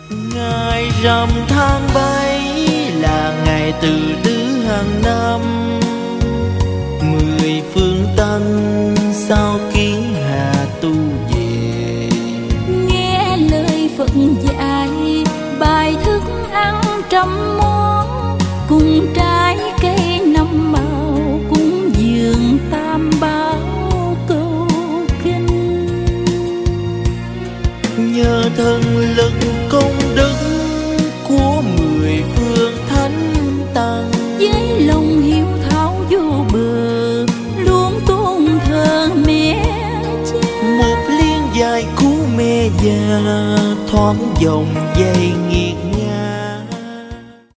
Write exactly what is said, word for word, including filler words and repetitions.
Ngày rằm tháng bảy là ngày từ tứ hàng năm, mười phương tân sao kiến hà tu về. Nghe lời Phật dạy bài thức ăn trăm món, cùng trái cây năm màu, cúng dường tam bảo cầu kinh. Nhờ thần lực công đức của mười phương thánh tăng, với lòng hiếu thảo vô bờ luôn tôn thờ mẹ cha. một liên dài cứu mẹ già thoáng dòng dây nghiêng.